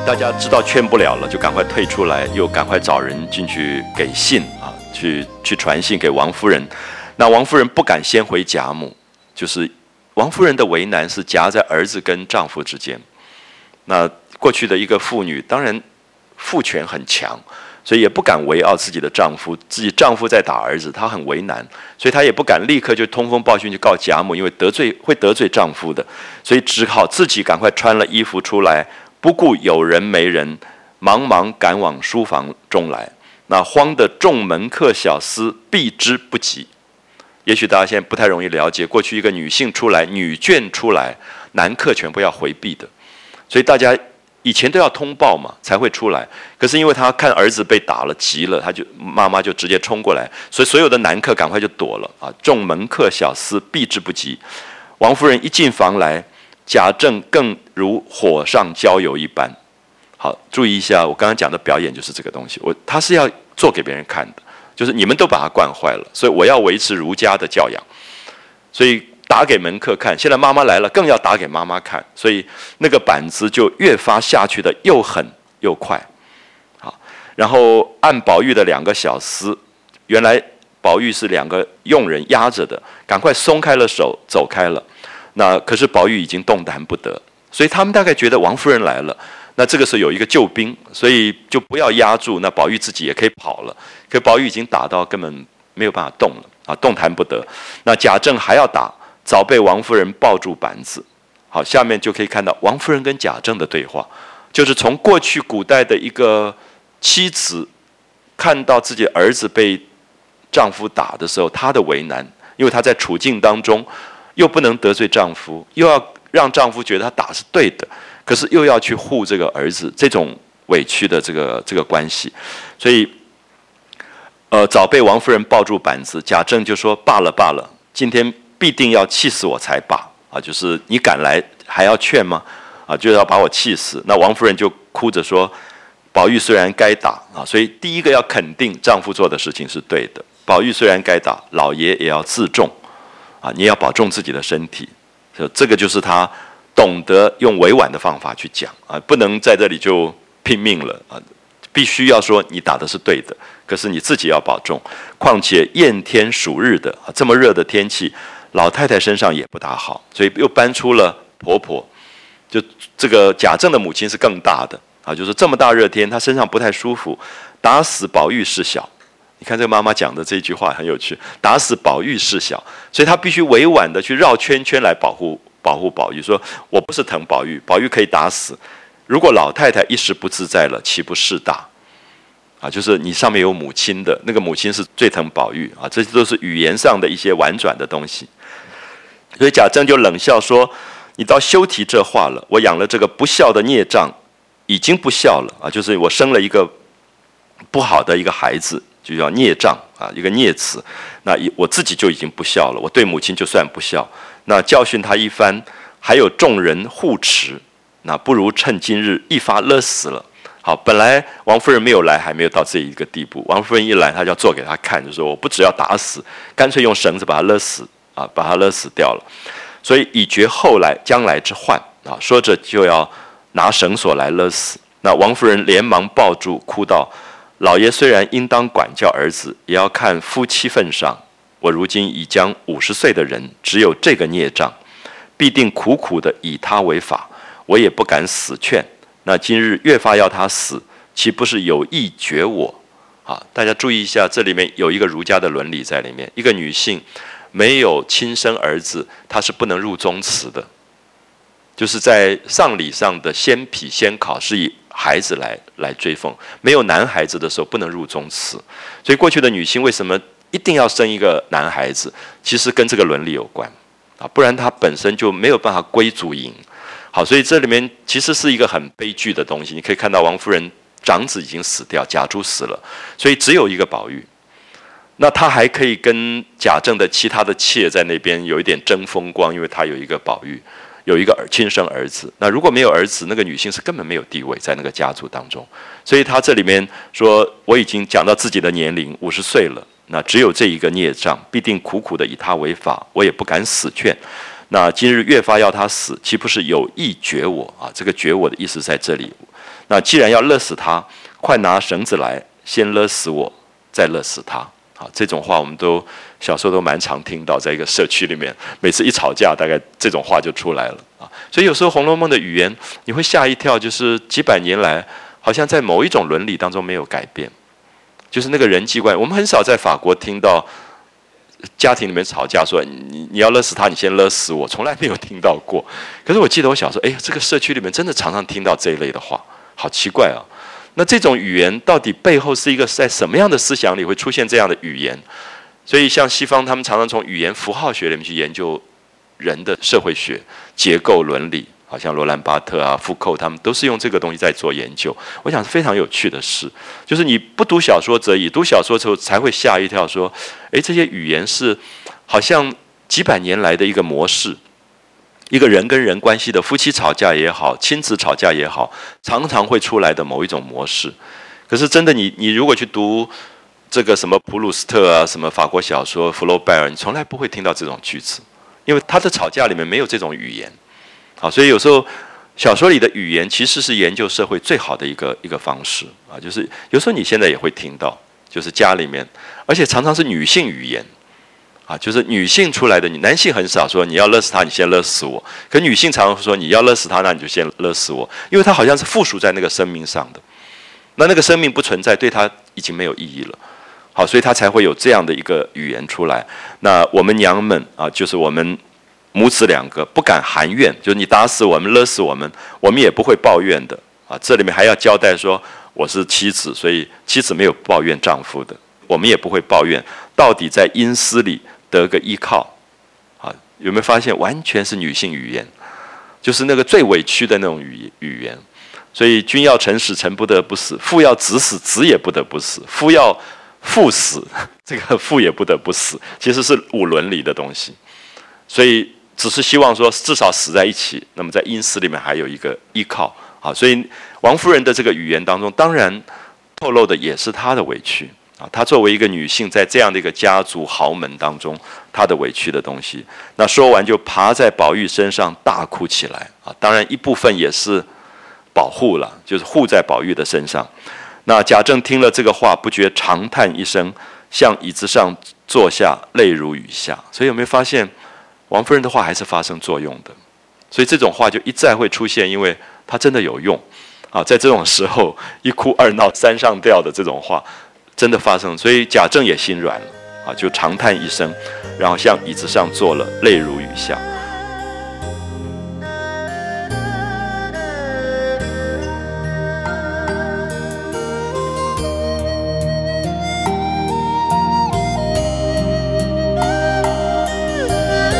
大家知道劝不了了，就赶快退出来，又赶快找人进去给信啊，去传信给王夫人。那王夫人不敢先回贾母，就是王夫人的为难是夹在儿子跟丈夫之间。那过去的一个妇女，当然父权很强，所以也不敢围殴自己的丈夫，自己丈夫在打儿子，她很为难，所以她也不敢立刻就通风报信去告贾母，因为会得罪丈夫的，所以只好自己赶快穿了衣服出来，不顾有人没人，忙忙赶往书房中来。那慌得众门客小厮避之不及。也许大家现在不太容易了解，过去一个女性出来，女眷出来，男客全部要回避的，所以大家以前都要通报嘛才会出来。可是因为他看儿子被打了急了，妈妈就直接冲过来，所以所有的男客赶快就躲了啊！众门客小厮避之不及。王夫人一进房来，贾政更如火上浇油一般。好，注意一下，我刚刚讲的表演就是这个东西，他是要做给别人看的，就是你们都把他惯坏了，所以我要维持儒家的教养，所以打给门客看。现在妈妈来了，更要打给妈妈看，所以那个板子就越发下去的又狠又快。好，然后按宝玉的两个小厮，原来宝玉是两个佣人压着的，赶快松开了手走开了。那可是宝玉已经动弹不得，所以他们大概觉得王夫人来了，那这个时候有一个救兵，所以就不要压住，那宝玉自己也可以跑了。可宝玉已经打到根本没有办法动了啊，动弹不得。那贾政还要打，早被王夫人抱住板子。好，下面就可以看到王夫人跟贾政的对话，就是从过去古代的一个妻子看到自己儿子被丈夫打的时候，她的为难，因为她在处境当中又不能得罪丈夫，又要让丈夫觉得他打是对的，可是又要去护这个儿子，这种委屈的这个关系，所以早被王夫人抱住板子，贾政就说罢了罢了，今天必定要气死我才罢啊！就是你敢来还要劝吗？啊，就要把我气死。那王夫人就哭着说，宝玉虽然该打啊，所以第一个要肯定丈夫做的事情是对的。宝玉虽然该打，老爷也要自重啊，你也要保重自己的身体。这个就是他懂得用委婉的方法去讲啊，不能在这里就拼命了啊，必须要说你打的是对的，可是你自己要保重。况且炎天暑日的啊，这么热的天气，老太太身上也不大好，所以又搬出了婆婆。就这个贾政的母亲是更大的啊，就是这么大热天，她身上不太舒服，打死宝玉事小。你看这个妈妈讲的这句话很有趣，打死宝玉事小，所以她必须委婉的去绕圈圈来保护宝玉，说我不是疼宝玉，宝玉可以打死，如果老太太一时不自在了，岂不事大啊？就是你上面有母亲的，那个母亲是最疼宝玉啊，这都是语言上的一些婉转的东西。所以贾政就冷笑说，你倒休提这话了，我养了这个不孝的孽障，已经不孝了啊，就是我生了一个不好的一个孩子，就叫孽障啊，一个孽子。那我自己就已经不孝了，我对母亲就算不孝。那教训他一番，还有众人护持，那不如趁今日一发勒死了。好，本来王夫人没有来，还没有到这一个地步。王夫人一来，他就要做给他看，就说我不只要打死，干脆用绳子把他勒死啊，把他勒死掉了。所以以绝后来将来之患啊，说着就要拿绳索来勒死。那王夫人连忙抱住，哭道：老爷虽然应当管教儿子，也要看夫妻份上。我如今已将50岁的人，只有这个孽障，必定苦苦的以他为法，我也不敢死劝。那今日越发要他死，岂不是有意绝我？啊，大家注意一下，这里面有一个儒家的伦理在里面。一个女性没有亲生儿子，她是不能入宗祠的，就是在丧礼上的先妣先考是以孩子来追奉，没有男孩子的时候不能入宗祠。所以过去的女性为什么一定要生一个男孩子，其实跟这个伦理有关啊，不然她本身就没有办法归族营。好，所以这里面其实是一个很悲剧的东西。你可以看到王夫人长子已经死掉，贾珠死了，所以只有一个宝玉。那他还可以跟贾政的其他的妾在那边有一点争风光，因为他有一个宝玉，有一个亲生儿子。那如果没有儿子，那个女性是根本没有地位在那个家族当中。所以他这里面说，我已经讲到自己的年龄50岁了，那只有这一个孽障，必定苦苦的以他为法，我也不敢死劝。那今日越发要他死，岂不是有意绝我啊？这个绝我的意思在这里。 那既然要勒死他，快拿绳子来，先勒死我，再勒死他。这种话我们都小时候都蛮常听到，在一个社区里面，每次一吵架，大概这种话就出来了所以有时候《红楼梦》的语言你会吓一跳，就是几百年来好像在某一种伦理当中没有改变，就是那个人际关系。我们很少在法国听到家庭里面吵架说你要勒死他，你先勒死我，从来没有听到过。可是我记得我小时候，这个社区里面真的常常听到这一类的话，好奇怪啊！那这种语言到底背后是一个在什么样的思想里会出现这样的语言？所以像西方他们常常从语言符号学里面去研究人的社会学结构伦理，好像罗兰巴特啊、傅寇他们都是用这个东西在做研究。我想是非常有趣的事，就是你不读小说则已，读小说之后才会吓一跳，说这些语言是好像几百年来的一个模式，一个人跟人关系的夫妻吵架也好，亲子吵架也好，常常会出来的某一种模式。可是真的你如果去读这个什么普鲁斯特啊，什么法国小说福楼拜尔，你从来不会听到这种句子，因为他的吵架里面没有这种语言。所以有时候小说里的语言其实是研究社会最好的一个方式就是有时候你现在也会听到，就是家里面，而且常常是女性语言就是女性出来的，男性很少说你要勒死他，你先勒死我。可女性常常说你要勒死他，那你就先勒死我，因为他好像是附属在那个生命上的，那个生命不存在，对他已经没有意义了。好，所以他才会有这样的一个语言出来。那我们娘们就是我们母子两个不敢含怨，就是你打死我们、勒死我们，我们也不会抱怨的这里面还要交代说，我是妻子，所以妻子没有抱怨丈夫的，我们也不会抱怨。到底在阴司里得个依靠有没有发现完全是女性语言，就是那个最委屈的那种语言。所以君要臣死，臣不得不死；父要子死，子也不得不死；夫要父死，这个父也不得不死，其实是五伦里的东西。所以只是希望说至少死在一起，那么在阴司里面还有一个依靠所以王夫人的这个语言当中，当然透露的也是她的委屈她作为一个女性，在这样的一个家族豪门当中，她的委屈的东西。那说完就爬在宝玉身上大哭起来当然一部分也是保护了，就是护在宝玉的身上。那贾政听了这个话，不觉长叹一声，向椅子上坐下，泪如雨下。所以有没有发现王夫人的话还是发生作用的？所以这种话就一再会出现，因为它真的有用在这种时候一哭二闹三上吊的这种话真的发生，所以贾政也心软了就长叹一声，然后向椅子上坐了，泪如雨下。